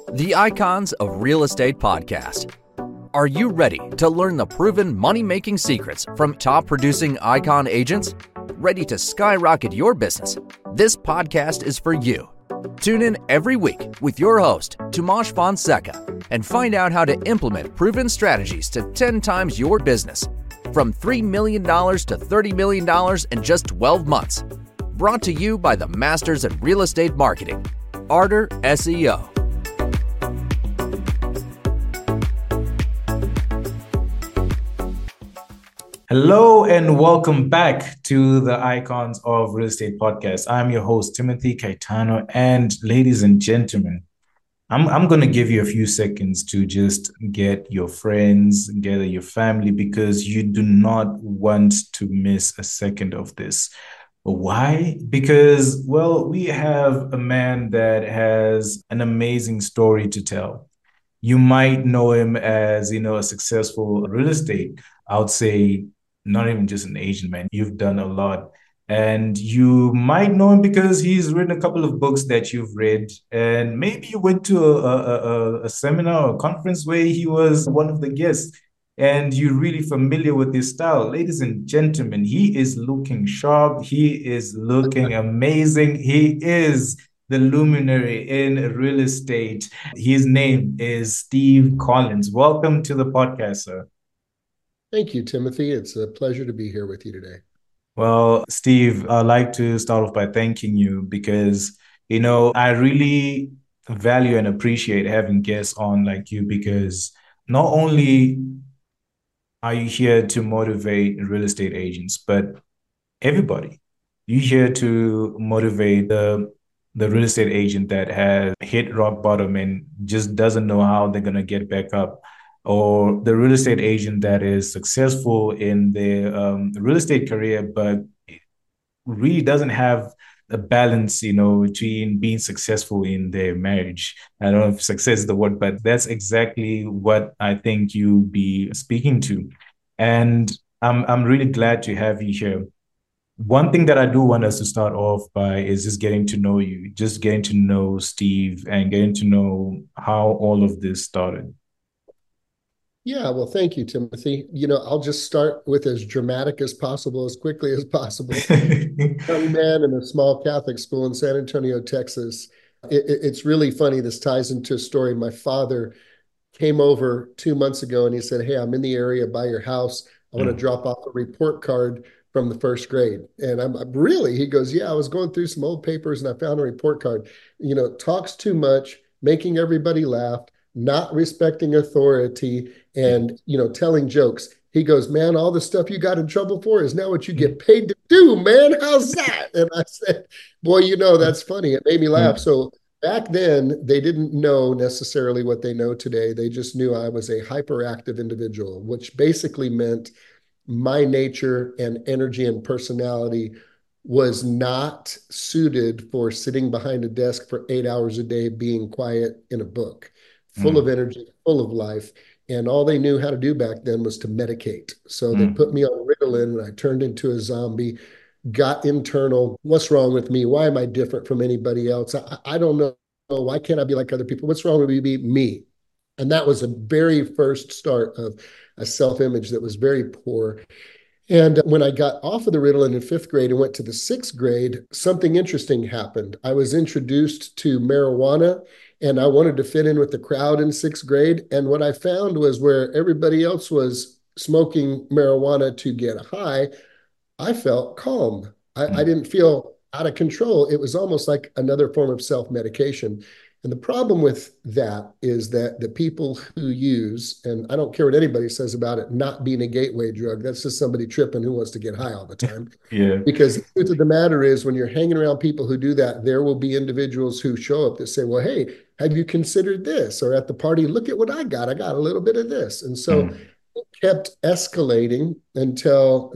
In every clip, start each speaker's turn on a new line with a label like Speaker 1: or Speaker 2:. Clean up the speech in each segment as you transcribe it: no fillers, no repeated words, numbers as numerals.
Speaker 1: The Icons of Real Estate Podcast. Are you ready to learn the proven money-making secrets from top-producing Icon agents? Ready to skyrocket your business? This podcast is for you. Tune in every week with your host, Tomasz Fonseca, and find out how to implement proven strategies to 10 times your business. From $3 million to $30 million in just 12 months. Brought to you by the Masters in Real Estate Marketing, Arter SEO.
Speaker 2: Hello and welcome back to the Icons of Real Estate Podcast. I'm your host, Timothy Caetano, and ladies and gentlemen, I'm going to give you a few seconds to just get your friends, gather your family, because you do not want to miss a second of this. Why? Because, well, we have a man that has an amazing story to tell. You might know him as, a successful real estate, I would say, not even just an Asian man. You've done a lot. And you might know him because he's written a couple of books that you've read. And maybe you went to a seminar or a conference where he was one of the guests. And you're really familiar with his style. Ladies and gentlemen, he is looking sharp. He is looking amazing. He is the luminary in real estate. His name is Steve Collins. Welcome to the podcast, sir.
Speaker 3: Thank you, Timothy. It's a pleasure to be here with you today.
Speaker 2: Well, Steve, I'd like to start off by thanking you because, I really value and appreciate having guests on like you, because not only are you here to motivate real estate agents, but everybody. You're here to motivate the real estate agent that has hit rock bottom and just doesn't know how they're going to get back up, or the real estate agent that is successful in their real estate career, but really doesn't have a balance, between being successful in their marriage. I don't know if success is the word, but that's exactly what I think you'll be speaking to. And I'm really glad to have you here. One thing that I do want us to start off by is just getting to know you, just getting to know Steve and getting to know how all of this started.
Speaker 3: Yeah, well, thank you, Timothy. I'll just start with as dramatic as possible, as quickly as possible. Young man in a small Catholic school in San Antonio, Texas. It's really funny. This ties into a story. My father came over 2 months ago and he said, "Hey, I'm in the area by your house. I want to drop off a report card from the first grade." And I'm really, he goes, "Yeah, I was going through some old papers and I found a report card. Talks too much, making everybody laugh, not respecting authority, and, telling jokes." He goes, "Man, all the stuff you got in trouble for is now what you get paid to do, man. How's that?" And I said, "Boy, that's funny." It made me laugh. So back then, they didn't know necessarily what they know today. They just knew I was a hyperactive individual, which basically meant my nature and energy and personality was not suited for sitting behind a desk for 8 hours a day, being quiet in a book, full of energy, full of life. And all they knew how to do back then was to medicate. So they put me on Ritalin and I turned into a zombie, got internal. What's wrong with me? Why am I different from anybody else? I don't know. Why can't I be like other people? What's wrong with me? And that was a very first start of a self-image that was very poor. And when I got off of the Ritalin in 5th grade and went to the 6th grade, something interesting happened. I was introduced to marijuana and I wanted to fit in with the crowd in 6th grade. And what I found was where everybody else was smoking marijuana to get high, I felt calm. I didn't feel out of control. It was almost like another form of self-medication. And the problem with that is that the people who use, and I don't care what anybody says about it not being a gateway drug, that's just somebody tripping who wants to get high all the time.
Speaker 2: Yeah.
Speaker 3: Because the truth of the matter is, when you're hanging around people who do that, there will be individuals who show up that say, "Well, hey, have you considered this?" Or at the party, "Look at what I got. I got a little bit of this." And so it kept escalating until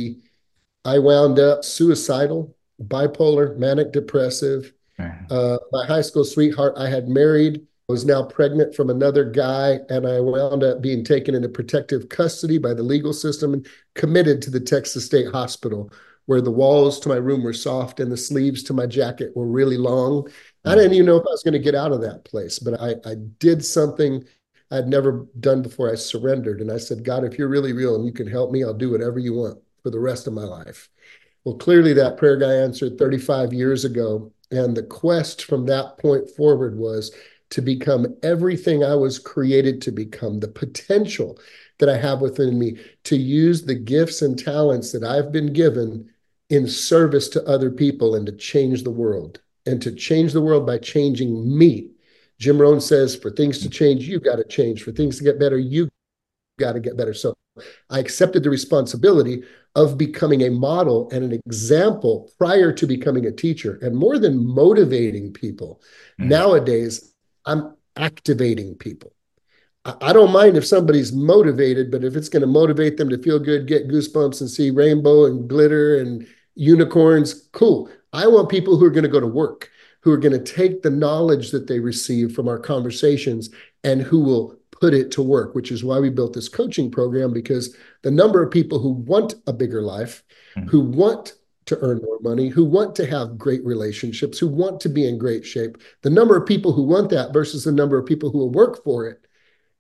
Speaker 3: I wound up suicidal, bipolar, manic depressive. My high school sweetheart I had married was now pregnant from another guy, and I wound up being taken into protective custody by the legal system and committed to the Texas State Hospital, where the walls to my room were soft and the sleeves to my jacket were really long. I didn't even know if I was going to get out of that place, but I did something I'd never done before. I surrendered and I said, God, if you're really real and you can help me, I'll do whatever you want for the rest of my life. Well, clearly that prayer guy answered 35 years ago. And the quest from that point forward was to become everything I was created to become, the potential that I have within me to use the gifts and talents that I've been given in service to other people and to change the world, and to change the world by changing me. Jim Rohn says, for things to change, you got to change. For things to get better, you got to get better. So I accepted the responsibility of becoming a model and an example prior to becoming a teacher. And more than motivating people, nowadays, I'm activating people. I don't mind if somebody's motivated, but if it's going to motivate them to feel good, get goosebumps and see rainbow and glitter and unicorns, cool. I want people who are going to go to work, who are going to take the knowledge that they receive from our conversations and who will put it to work, which is why we built this coaching program, because the number of people who want a bigger life, who want to earn more money, who want to have great relationships, who want to be in great shape, the number of people who want that versus the number of people who will work for it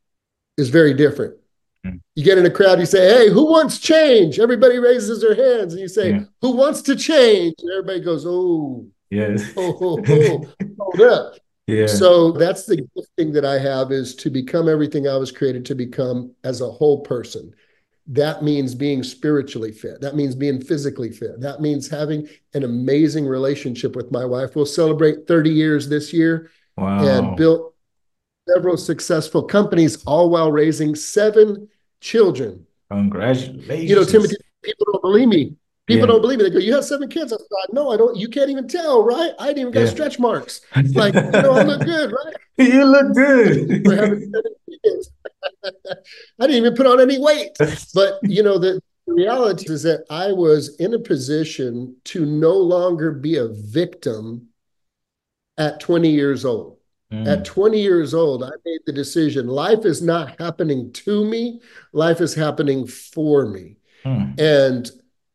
Speaker 3: is very different. You get in a crowd, you say, hey, who wants change? Everybody raises their hands and you say, who wants to change? And everybody goes, oh,
Speaker 2: yes.
Speaker 3: Hold up. Yeah. So that's the thing that I have, is to become everything I was created to become as a whole person. That means being spiritually fit. That means being physically fit. That means having an amazing relationship with my wife. We'll celebrate 30 years this year.
Speaker 2: Wow.
Speaker 3: And built several successful companies, all while raising 7 children.
Speaker 2: Congratulations.
Speaker 3: You know, Timothy, people don't believe me. People don't believe me. They go, you have 7 kids. I thought, no, I don't. You can't even tell, right? I didn't even got stretch marks. Like, you know, I look good, right?
Speaker 2: You look good.
Speaker 3: For having 7 kids. I didn't even put on any weight. But, you know, the reality is that I was in a position to no longer be a victim at 20 years old. At 20 years old, I made the decision, life is not happening to me, life is happening for me. And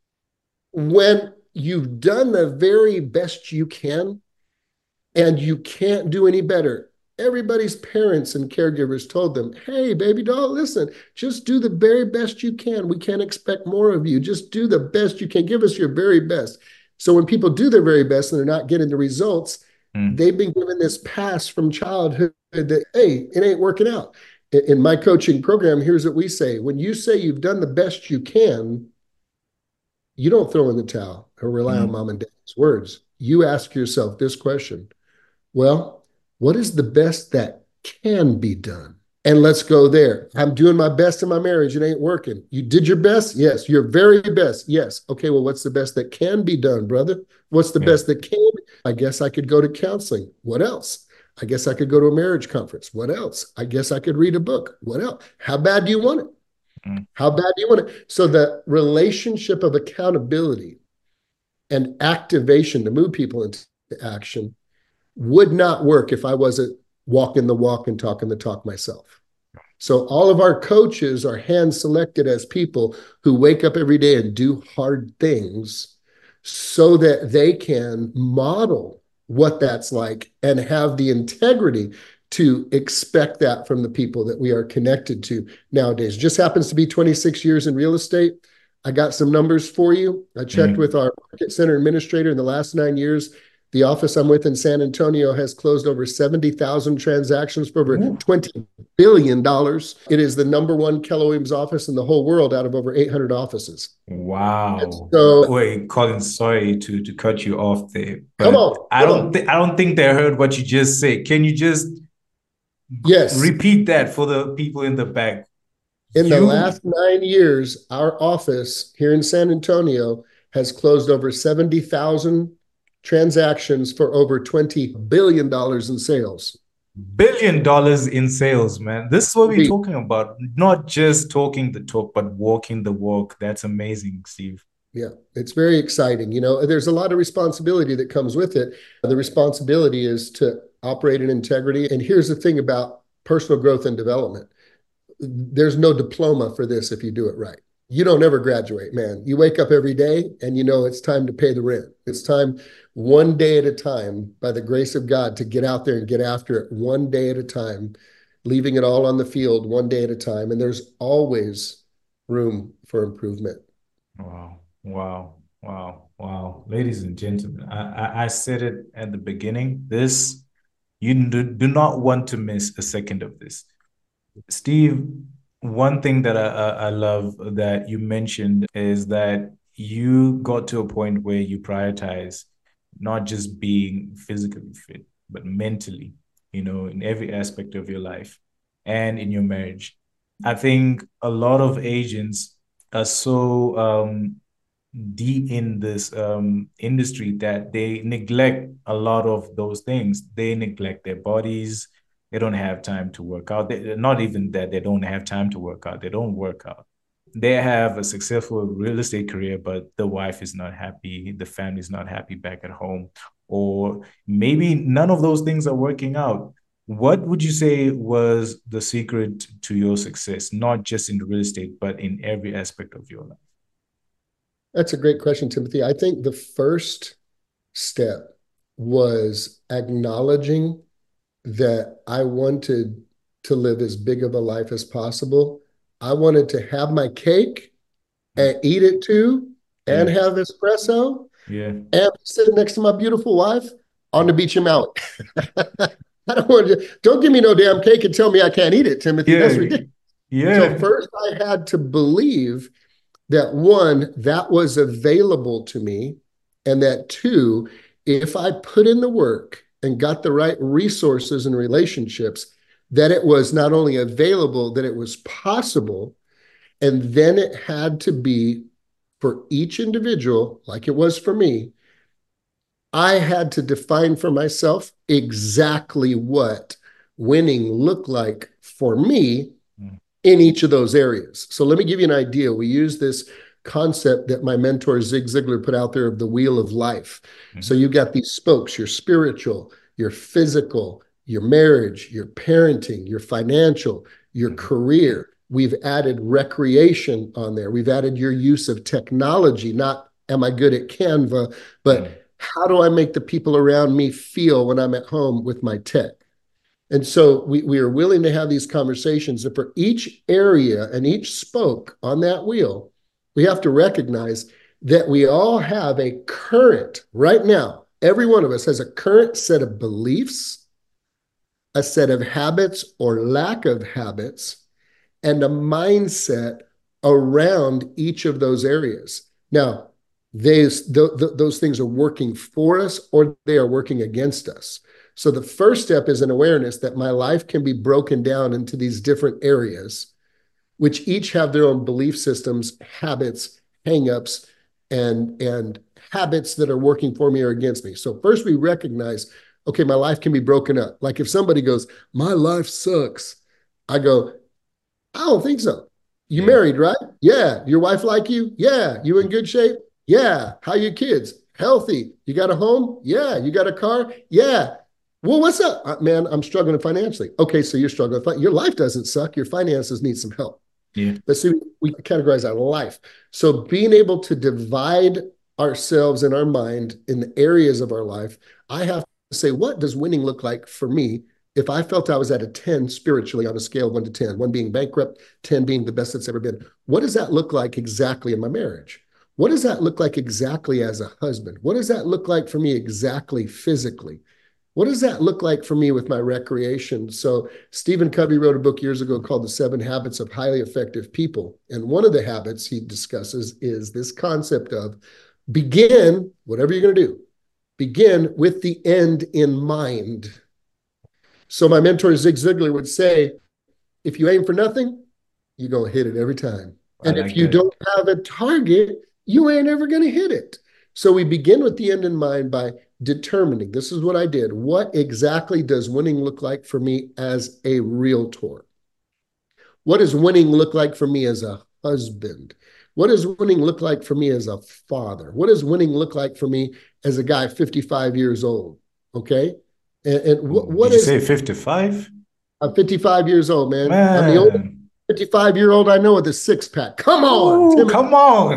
Speaker 3: when you've done the very best you can and you can't do any better, everybody's parents and caregivers told them, hey, baby doll, listen, just do the very best you can. We can't expect more of you. Just do the best you can. Give us your very best. So when people do their very best and they're not getting the results, they've been given this pass from childhood that, hey, it ain't working out. In my coaching program, here's what we say. When you say you've done the best you can, you don't throw in the towel or rely on mom and dad's words. You ask yourself this question. Well, what is the best that can be done? And let's go there. I'm doing my best in my marriage. It ain't working. You did your best? Yes. Your very best? Yes. Okay, well, what's the best that can be done, brother? What's the best that can? I guess I could go to counseling. What else? I guess I could go to a marriage conference. What else? I guess I could read a book. What else? How bad do you want it? How bad do you want it? So the relationship of accountability and activation to move people into action would not work if I wasn't walking the walk and talking the talk myself. So all of our coaches are hand selected as people who wake up every day and do hard things so that they can model what that's like and have the integrity to expect that from the people that we are connected to nowadays. Just happens to be 26 years in real estate. I got some numbers for you. I checked with our market center administrator in the last 9 years. The office I'm with in San Antonio has closed over 70,000 transactions for over $20 billion. It is the #1 Keller Williams office in the whole world out of over 800 offices.
Speaker 2: Wow. So, wait, Colin, sorry to cut you off there. But
Speaker 3: come on.
Speaker 2: I don't think they heard what you just said. Can you just repeat that for the people in the back?
Speaker 3: In the last 9 years, our office here in San Antonio has closed over 70,000 transactions for over $20 billion in sales.
Speaker 2: $1 billion in sales, man. This is what we're talking about. Not just talking the talk, but walking the walk. That's amazing, Steve.
Speaker 3: Yeah, it's very exciting. You know, there's a lot of responsibility that comes with it. The responsibility is to operate in integrity. And here's the thing about personal growth and development. There's no diploma for this if you do it right. You don't ever graduate, man. You wake up every day and you know it's time to pay the rent. It's time one day at a time, by the grace of God, to get out there and get after it one day at a time, leaving it all on the field one day at a time. And there's always room for improvement.
Speaker 2: Wow, wow, wow, wow. Ladies and gentlemen, I said it at the beginning. You do not want to miss a second of this. Steve, one thing that I love that you mentioned is that you got to a point where you prioritize not just being physically fit, but mentally, in every aspect of your life and in your marriage. I think a lot of agents are so deep in this industry that they neglect a lot of those things. They neglect their bodies. They don't have time to work out. Not even that they don't have time to work out. They don't work out. They have a successful real estate career, but the wife is not happy. The family is not happy back at home. Or maybe none of those things are working out. What would you say was the secret to your success, not just in real estate, but in every aspect of your life?
Speaker 3: That's a great question, Timothy. I think the first step was acknowledging that I wanted to live as big of a life as possible. I wanted to have my cake and eat it too, and have espresso, and sit next to my beautiful wife on the beach in Maui. I don't give me no damn cake and tell me I can't eat it, Timothy. That's ridiculous. So first I had to believe that, one, that was available to me, and that, two, if I put in the work and got the right resources and relationships, that it was not only available, that it was possible. And then it had to be, for each individual, like it was for me, I had to define for myself exactly what winning looked like for me in each of those areas. So let me give you an idea. We use this concept that my mentor Zig Ziglar put out there of the wheel of life. So you've got these spokes: your spiritual, your physical, your marriage, your parenting, your financial, your career. We've added recreation on there. We've added your use of technology. Not am I good at Canva, but how do I make the people around me feel when I'm at home with my tech? And so we are willing to have these conversations. And for each area and each spoke on that wheel, we have to recognize that we all have a current, right now, every one of us has a current set of beliefs, a set of habits or lack of habits, and a mindset around each of those areas. Now, those things are working for us or they are working against us. So the first step is an awareness that my life can be broken down into these different areas, which each have their own belief systems, habits, hangups, and habits that are working for me or against me. So first we recognize, okay, my life can be broken up. Like if somebody goes, my life sucks, I go, I don't think so. You married, right? Yeah. Your wife like you? Yeah. You in good shape? Yeah. How your kids? Healthy. You got a home? Yeah. You got a car? Yeah. Well, what's up? Man, I'm struggling financially. Okay, so you're struggling. Your life doesn't suck. Your finances need some help. But see, we categorize our life. So being able to divide ourselves in our mind in the areas of our life, I have to say, what does winning look like for me if I felt I was at a 10 spiritually on a scale of 1 to 10, 1 being bankrupt, 10 being the best it's ever been? What does that look like exactly in my marriage? What does that look like exactly as a husband? What does that look like for me exactly physically? What does that look like for me with my recreation? So Stephen Covey wrote a book years ago called The 7 Habits of Highly Effective People. And one of the habits he discusses is this concept of begin, whatever you're going to do, begin with the end in mind. So my mentor Zig Ziglar would say, if you aim for nothing, you're going to hit it every time. And if you don't have a target, you ain't ever going to hit it. So we begin with the end in mind by determining, this is what I did. What exactly does winning look like for me as a realtor? What does winning look like for me as a husband? What does winning look like for me as a father? What does winning look like for me as a guy 55 years old? Okay. And what
Speaker 2: did you say 55?
Speaker 3: I'm 55 years old, man.
Speaker 2: Man.
Speaker 3: I'm the oldest 55-year-old I know with a six-pack. Come on,
Speaker 2: Ooh,
Speaker 3: Timothy.
Speaker 2: come on.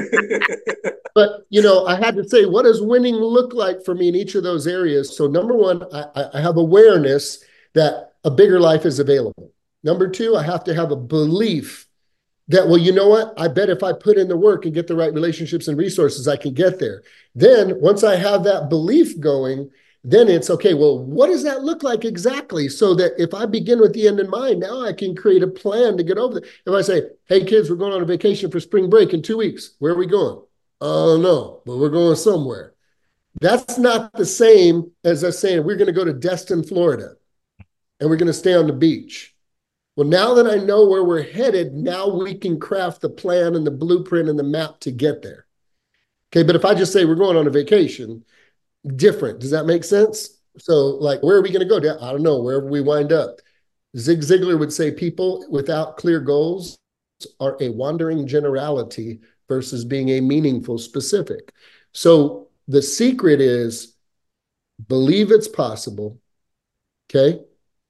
Speaker 3: But, I had to say, what does winning look like for me in each of those areas? So number one, I have awareness that a bigger life is available. Number two, I have to have a belief that, well, you know what? I bet if I put in the work and get the right relationships and resources, I can get there. Then once I have that belief going, then it's okay, well, what does that look like exactly? So that if I begin with the end in mind, now I can create a plan to get over there. If I say, hey, kids, we're going on a vacation for spring break in 2 weeks. Where are we going? Oh, no, but we're going somewhere. That's not the same as us saying we're going to go to Destin, Florida, and we're going to stay on the beach. Well, now that I know where we're headed, now we can craft the plan and the blueprint and the map to get there. Okay, but if I just say we're going on a vacation, different. Does that make sense? So, like, where are we going to go? I don't know, wherever we wind up. Zig Ziglar would say people without clear goals are a wandering generality versus being a meaningful specific. So the secret is believe it's possible, okay?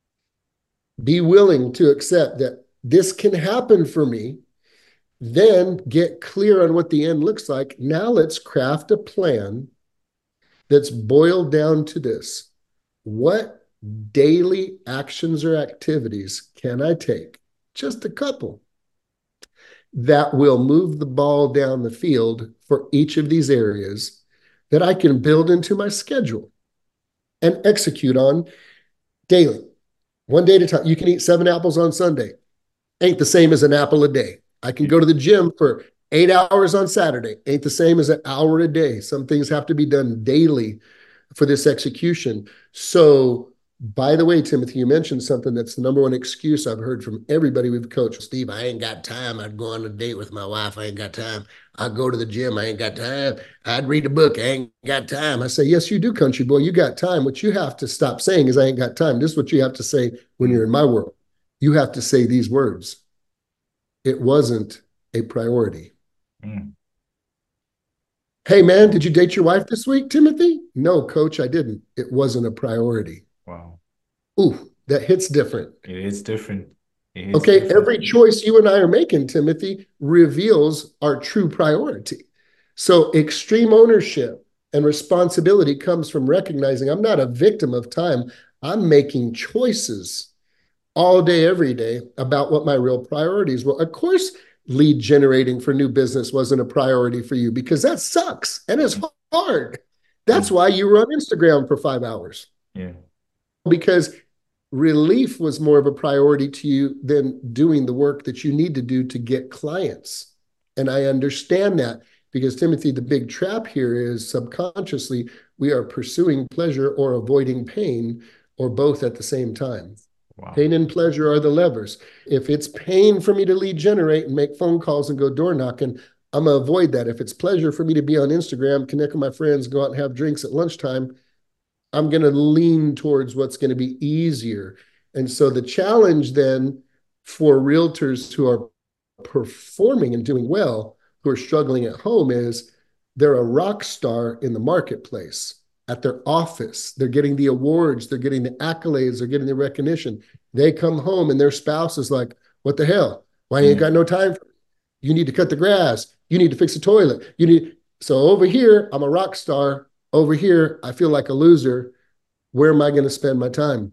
Speaker 3: Be willing to accept that this can happen for me, then get clear on what the end looks like. Now let's craft a plan that's boiled down to this. What daily actions or activities can I take? Just a couple that will move the ball down the field for each of these areas that I can build into my schedule and execute on daily, one day at a time. You can eat 7 apples on Sunday. Ain't the same as an apple a day. I can go to the gym for 8 hours on Saturday. Ain't the same as an hour a day. Some things have to be done daily for this execution. So, by the way, Timothy, you mentioned something that's the number one excuse I've heard from everybody we've coached. Steve, I ain't got time. I'd go on a date with my wife. I ain't got time. I'd go to the gym. I ain't got time. I'd read a book. I ain't got time. I say, yes, you do, country boy. You got time. What you have to stop saying is I ain't got time. This is what you have to say when you're in my world. You have to say these words. It wasn't a priority. Mm. Hey, man, did you date your wife this week, Timothy? No, coach, I didn't. It wasn't a priority.
Speaker 2: Wow.
Speaker 3: Ooh, that hits different.
Speaker 2: It is different.
Speaker 3: Okay, every choice you and I are making, Timothy, reveals our true priority. So extreme ownership and responsibility comes from recognizing I'm not a victim of time. I'm making choices all day, every day about what my real priorities were. Of course, lead generating for new business wasn't a priority for you because that sucks and it's hard. That's why you were on Instagram for 5 hours.
Speaker 2: Yeah.
Speaker 3: Because relief was more of a priority to you than doing the work that you need to do to get clients. And I understand that because, Timothy, the big trap here is subconsciously we are pursuing pleasure or avoiding pain or both at the same time. Wow. Pain and pleasure are the levers. If it's pain for me to lead generate and make phone calls and go door knocking, I'm going to avoid that. If it's pleasure for me to be on Instagram, connect with my friends, go out and have drinks at lunchtime, I'm going to lean towards what's going to be easier. And so the challenge then for realtors who are performing and doing well, who are struggling at home, is they're a rock star in the marketplace. At their office, they're getting the awards, they're getting the accolades, they're getting the recognition. They come home and their spouse is like, what the hell? Why ain't got no time for you? You need to cut the grass. You need to fix the toilet. So over here, I'm a rock star. Over here, I feel like a loser. Where am I going to spend my time?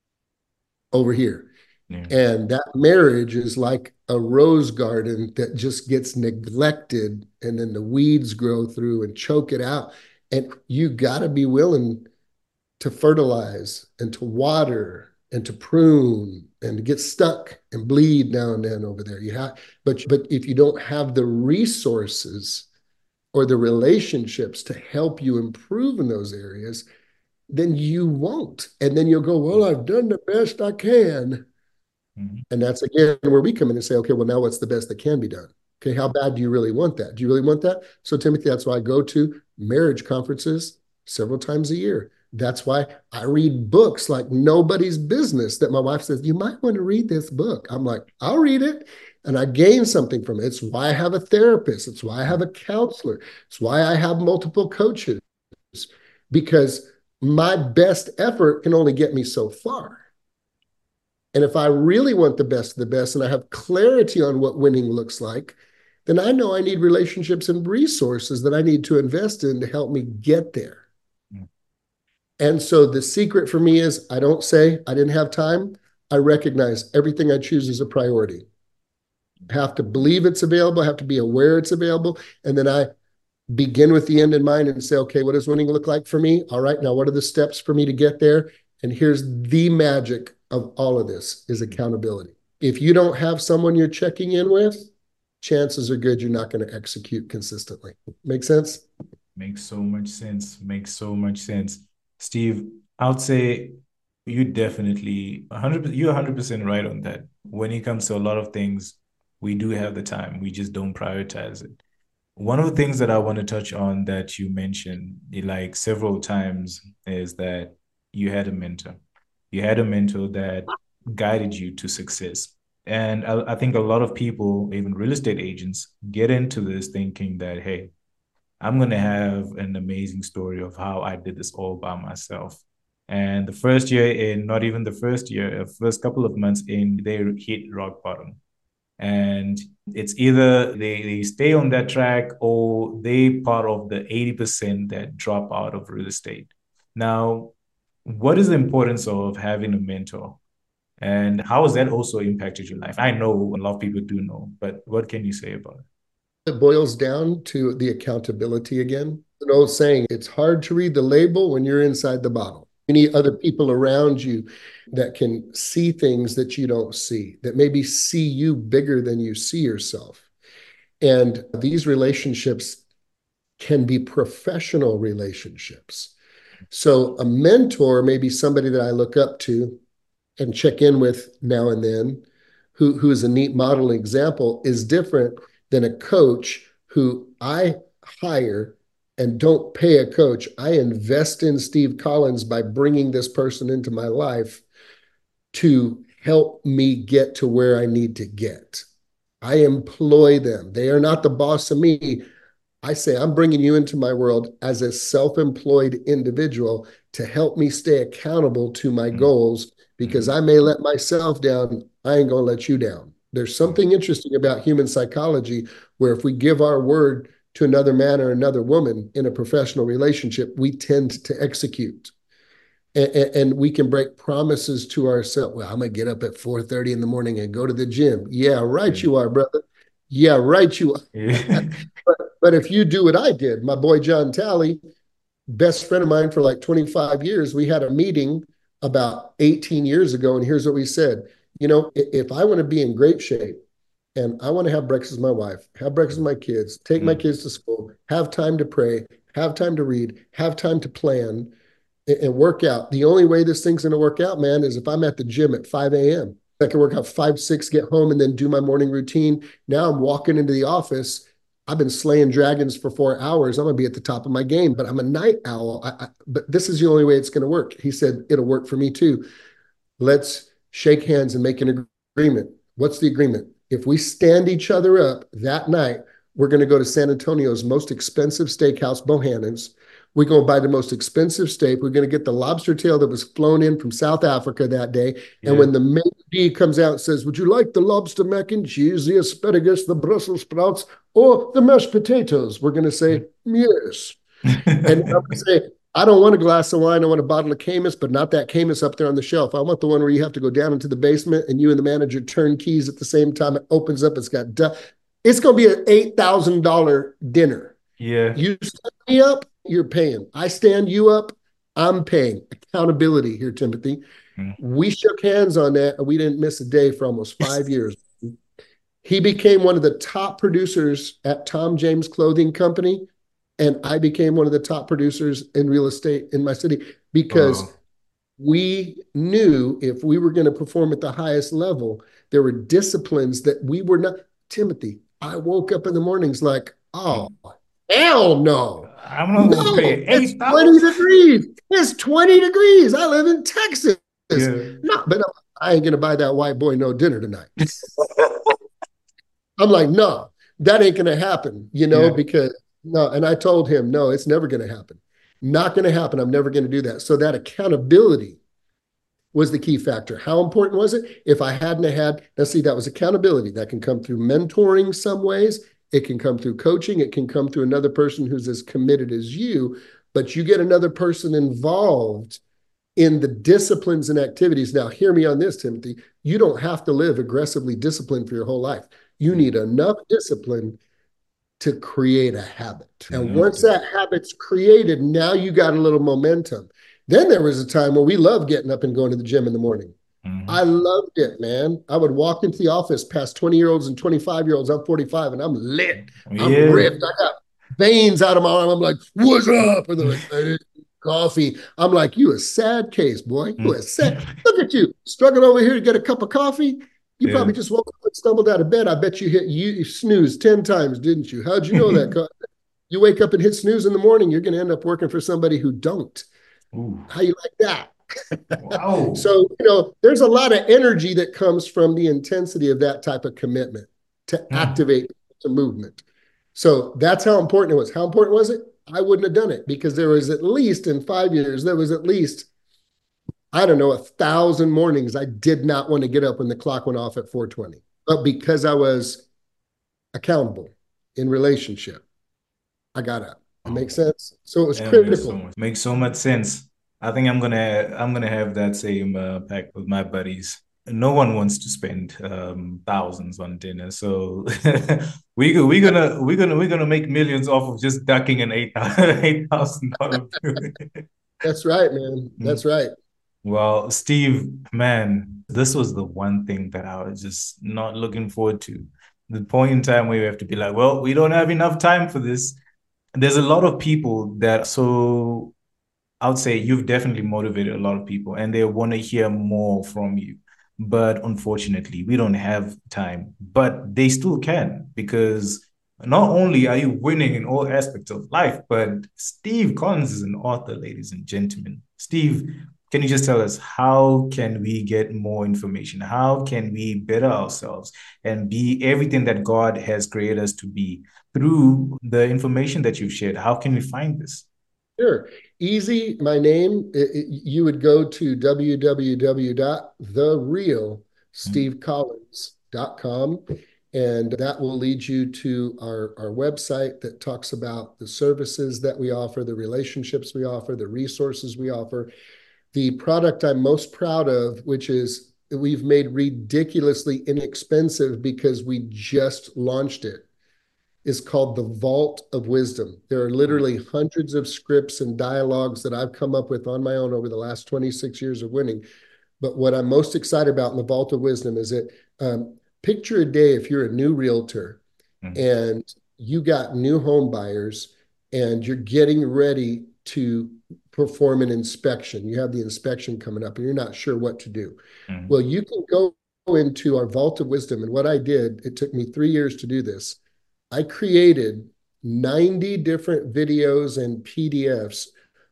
Speaker 3: Over here. Yeah. And that marriage is like a rose garden that just gets neglected, and then the weeds grow through and choke it out. And you got to be willing to fertilize and to water and to prune and to get stuck and bleed now and then over there. But if you don't have the resources or the relationships to help you improve in those areas, then you won't. And then you'll go, well, I've done the best I can. Mm-hmm. And that's, again, where we come in and say, okay, well, now what's the best that can be done? Okay, how bad do you really want that? Do you really want that? So, Timothy, that's why I go to marriage conferences several times a year. That's why I read books like nobody's business that my wife says, you might want to read this book. I'm like, I'll read it. And I gain something from it. It's why I have a therapist. It's why I have a counselor. It's why I have multiple coaches. Because my best effort can only get me so far. And if I really want the best of the best and I have clarity on what winning looks like, then I know I need relationships and resources that I need to invest in to help me get there. Mm. And so the secret for me is I don't say I didn't have time. I recognize everything I choose is a priority. I have to believe it's available. I have to be aware it's available. And then I begin with the end in mind and say, okay, what does winning look like for me? All right, now what are the steps for me to get there? And here's the magic of all of this is accountability. If you don't have someone you're checking in with, chances are good you're not going to execute consistently. Make sense?
Speaker 2: Makes so much sense. Makes so much sense. Steve, I would say you definitely 100%, you're 100% right on that. When it comes to a lot of things, we do have the time. We just don't prioritize it. One of the things that I want to touch on that you mentioned like several times is that you had a mentor. You had a mentor that guided you to success. And I think a lot of people, even real estate agents, get into this thinking that, hey, I'm going to have an amazing story of how I did this all by myself. And the first year in, not even the first year, first couple of months in, they hit rock bottom. And it's either they stay on that track or they part of the 80% that drop out of real estate. Now, what is the importance of having a mentor? And how has that also impacted your life? I know a lot of people do know, but what can you say about it?
Speaker 3: It boils down to the accountability again. An old saying, it's hard to read the label when you're inside the bottle. You need other people around you that can see things that you don't see, that maybe see you bigger than you see yourself. And these relationships can be professional relationships. So a mentor may be somebody that I look up to and check in with now and then, who is a neat model example, is different than a coach who I hire and don't pay a coach. I invest in Steve Collins by bringing this person into my life to help me get to where I need to get. I employ them. They are not the boss of me. I say, I'm bringing you into my world as a self-employed individual to help me stay accountable to my goals, because I may let myself down. I ain't going to let you down. There's something interesting about human psychology where if we give our word to another man or another woman in a professional relationship, we tend to execute. And we can break promises to ourselves. Well, I'm going to get up at 4:30 in the morning and go to the gym. Yeah, right you are, brother. Yeah, right you are. But if you do what I did, my boy John Talley, best friend of mine for like 25 years, we had a meeting about 18 years ago, and here's what we said. You know, if I want to be in great shape and I want to have breakfast with my wife, have breakfast with my kids, take my kids to school, have time to pray, have time to read, have time to plan and work out. The only way this thing's going to work out, man, is if I'm at the gym at 5 a.m. I can work out 5, 6, get home, and then do my morning routine. Now I'm walking into the office. I've been slaying dragons for 4 hours. I'm going to be at the top of my game, but I'm a night owl. But this is the only way it's going to work. He said, it'll work for me too. Let's shake hands and make an agreement. What's the agreement? If we stand each other up that night, we're going to go to San Antonio's most expensive steakhouse, Bohannon's. We're going to buy the most expensive steak. We're going to get the lobster tail that was flown in from South Africa that day. Yeah. And when the main D comes out and says, would you like the lobster mac and cheese, the asparagus, the Brussels sprouts, or the mashed potatoes? We're going to say, yes. And I'm going to say, I don't want a glass of wine. I want a bottle of Caymus, but not that Caymus up there on the shelf. I want the one where you have to go down into the basement and you and the manager turn keys at the same time. It opens up. It's got it's going to be an $8,000 dinner.
Speaker 2: Yeah.
Speaker 3: You stand me up, you're paying. I stand you up, I'm paying. Accountability here, Timothy. We shook hands on that, and we didn't miss a day for almost 5 years. He became one of the top producers at Tom James Clothing Company, and I became one of the top producers in real estate in my city because we knew if we were going to perform at the highest level, there were disciplines that we were not. Timothy, I woke up in the mornings like, oh, hell no.
Speaker 2: I'm not going to pay
Speaker 3: it's 20 degrees. It's 20 degrees. I live in Texas.
Speaker 2: Yeah.
Speaker 3: No, but I ain't going to buy that white boy no dinner tonight. I'm like, no, that ain't going to happen, because no. And I told him, no, it's never going to happen. Not going to happen. I'm never going to do that. So that accountability was the key factor. How important was it? If I hadn't had, now see, that was accountability. That can come through mentoring some ways. It can come through coaching. It can come through another person who's as committed as you, but you get another person involved in the disciplines and activities. Now, hear me on this, Timothy. You don't have to live aggressively disciplined for your whole life. You need enough discipline to create a habit. And once that habit's created, now you got a little momentum. Then there was a time where we loved getting up and going to the gym in the morning. I loved it, man. I would walk into the office past 20-year-olds and 25-year-olds. I'm 45 and I'm lit. I'm ripped. I got veins out of my arm. I'm like, what's up? And they're like, coffee. I'm like, you a sad case, boy. You a sad. Look at you struggling over here to get a cup of coffee. You probably just woke up and stumbled out of bed. I bet you snooze 10 times, didn't you? How'd you know that? You wake up and hit snooze in the morning, you're going to end up working for somebody who don't. Ooh. How you like that? Wow. So, there's a lot of energy that comes from the intensity of that type of commitment to activate the movement. So that's how important it was. How important was it? I wouldn't have done it because there was at least in 5 years, there was at least, I don't know, 1,000 mornings I did not want to get up when the clock went off at 4:20. But because I was accountable in relationship, I got up. It makes sense? So it was critical.
Speaker 2: Makes so much sense. I think I'm gonna have that same pact with my buddies. No one wants to spend thousands on dinner, so we're gonna make millions off of just ducking an $8,000 bill.
Speaker 3: That's right, man. That's right.
Speaker 2: Well, Steve, man, this was the one thing that I was just not looking forward to. The point in time where you have to be like, well, we don't have enough time for this. There's a lot of people that, so I would say you've definitely motivated a lot of people and they want to hear more from you. But unfortunately, we don't have time, but they still can, because not only are you winning in all aspects of life, but Steve Collins is an author, ladies and gentlemen. Steve, can you just tell us, how can we get more information? How can we better ourselves and be everything that God has created us to be through the information that you've shared? How can we find this?
Speaker 3: Sure. Easy. My name, you would go to www.therealstevecollins.com, and that will lead you to our website that talks about the services that we offer, the relationships we offer, the resources we offer. The product I'm most proud of, which is we've made ridiculously inexpensive because we just launched it, is called the Vault of Wisdom. There are literally hundreds of scripts and dialogues that I've come up with on my own over the last 26 years of winning. But what I'm most excited about in the Vault of Wisdom is that picture a day if you're a new realtor and you got new home buyers and you're getting ready to perform an inspection. You have the inspection coming up and you're not sure what to do. Well, you can go into our Vault of Wisdom. And what I did, it took me 3 years to do this. I created 90 different videos and PDFs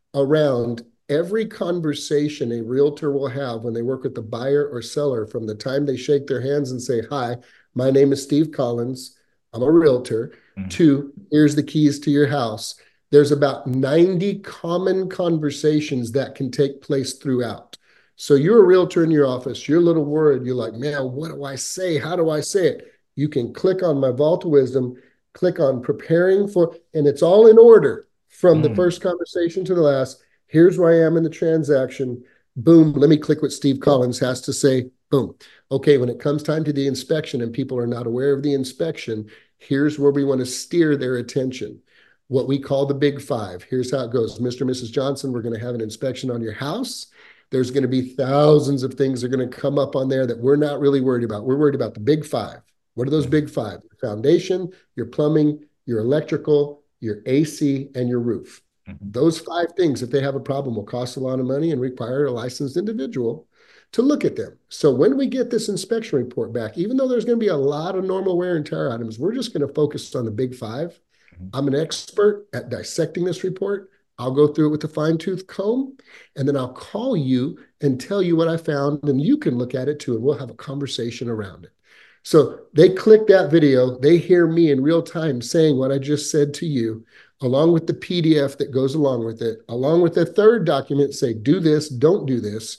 Speaker 3: around every conversation a realtor will have when they work with the buyer or seller, from the time they shake their hands and say, hi, my name is Steve Collins, I'm a realtor, to here's the keys to your house. There's about 90 common conversations that can take place throughout. So you're a realtor in your office, you're a little worried, you're like, man, what do I say? How do I say it? You can click on my Vault of Wisdom, click on preparing for, and it's all in order from the first conversation to the last. Here's where I am in the transaction. Boom, let me click what Steve Collins has to say. Boom. Okay, when it comes time to the inspection and people are not aware of the inspection, here's where we want to steer their attention. What we call the big five. Here's how it goes. Mr. and Mrs. Johnson, we're going to have an inspection on your house. There's going to be thousands of things that are going to come up on there that we're not really worried about. We're worried about the big five. What are those big five? Your foundation, your plumbing, your electrical, your AC, and your roof. Those 5 things, if they have a problem, will cost a lot of money and require a licensed individual to look at them. So when we get this inspection report back, even though there's going to be a lot of normal wear and tear items, we're just going to focus on the big 5. I'm an expert at dissecting this report. I'll go through it with a fine-tooth comb, and then I'll call you and tell you what I found, and you can look at it too, and we'll have a conversation around it. So they click that video, they hear me in real time saying what I just said to you, along with the PDF that goes along with it, along with the third document, say, do this, don't do this.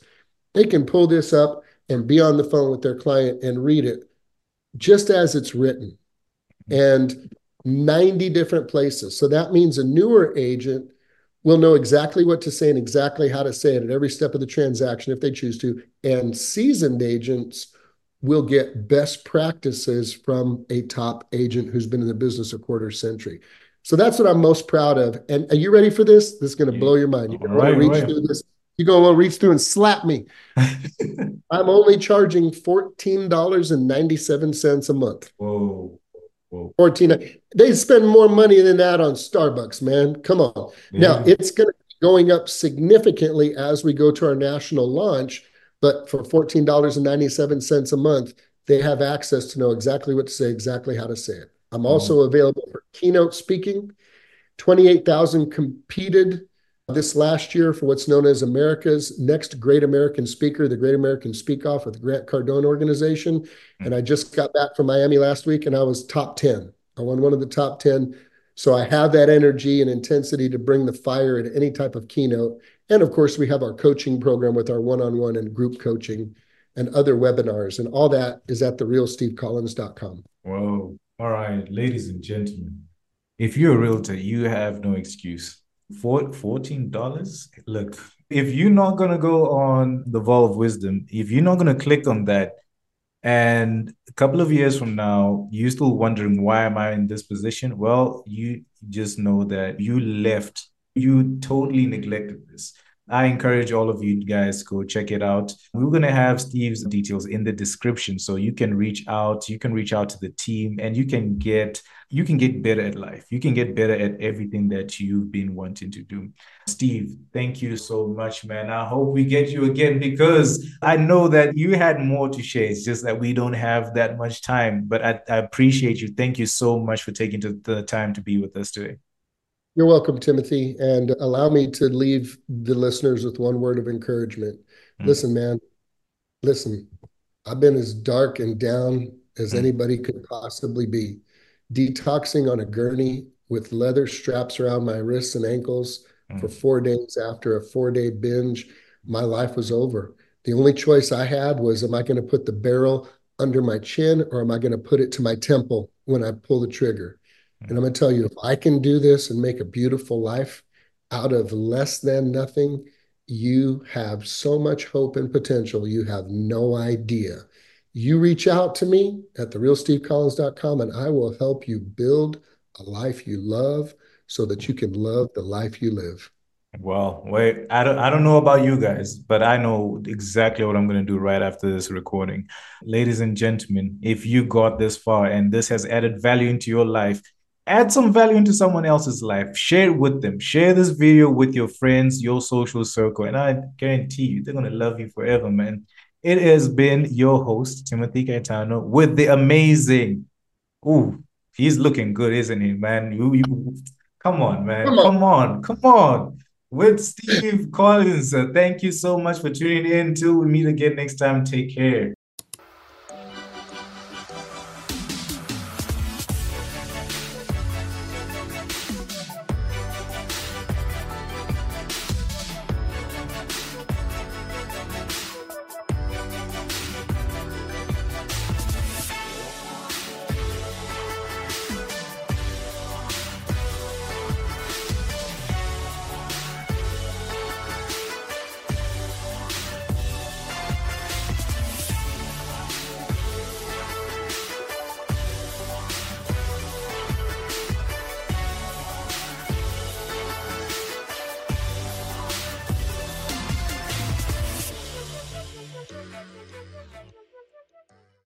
Speaker 3: They can pull this up and be on the phone with their client and read it just as it's written, and 90 different places. So that means a newer agent will know exactly what to say and exactly how to say it at every step of the transaction if they choose to. And seasoned agents will get best practices from a top agent who's been in the business a quarter century. So that's what I'm most proud of. And are you ready for this? This is going to blow your mind. You're going to want to reach through this. You're going to want to reach through and slap me. I'm only charging $14.97 a month.
Speaker 2: Whoa.
Speaker 3: 14. They spend more money than that on Starbucks, man. Come on. Yeah. Now, it's going to be going up significantly as we go to our national launch, but for $14.97 a month, they have access to know exactly what to say, exactly how to say it. I'm also available for keynote speaking. 28,000 competed this last year for what's known as America's Next Great American Speaker, the Great American Speak Off with the Grant Cardone organization. And I just got back from Miami last week and I was top 10. I won one of the top 10. So I have that energy and intensity to bring the fire at any type of keynote. And of course, we have our coaching program with our one-on-one and group coaching and other webinars. And all that is at therealstevecollins.com.
Speaker 2: Whoa. All right, ladies and gentlemen, if you're a realtor, you have no excuse. $14? Look, if you're not going to go on the Vault of Wisdom, if you're not going to click on that, and a couple of years from now, you're still wondering, why am I in this position? Well, you just know that you totally neglected this. I encourage all of you guys to go check it out. We're going to have Steve's details in the description, so you can reach out. You can reach out to the team, and you can get better at life. You can get better at everything that you've been wanting to do. Steve, thank you so much, man. I hope we get you again, because I know that you had more to share. It's just that we don't have that much time, but I appreciate you. Thank you so much for taking the time to be with us today.
Speaker 3: You're welcome, Timothy. And allow me to leave the listeners with one word of encouragement. Listen, man, listen, I've been as dark and down as anybody could possibly be. Detoxing on a gurney with leather straps around my wrists and ankles for 4 days after a 4-day binge. My life was over. The only choice I had was, am I going to put the barrel under my chin, or am I going to put it to my temple when I pull the trigger? And I'm going to tell you, if I can do this and make a beautiful life out of less than nothing, you have so much hope and potential. You have no idea. You reach out to me at therealstevecollins.com and I will help you build a life you love so that you can love the life you live.
Speaker 2: Well, wait, I don't know about you guys, but I know exactly what I'm going to do right after this recording. Ladies and gentlemen, if you got this far and this has added value into your life, add some value into someone else's life. Share it with them. Share this video with your friends, your social circle, and I guarantee you they're going to love you forever, man. It has been your host, Timothy Caetano, with the amazing... Ooh, he's looking good, isn't he, man? Come on, man. Come on. With Steve Collins. Thank you so much for tuning in. Till we meet again next time, take care.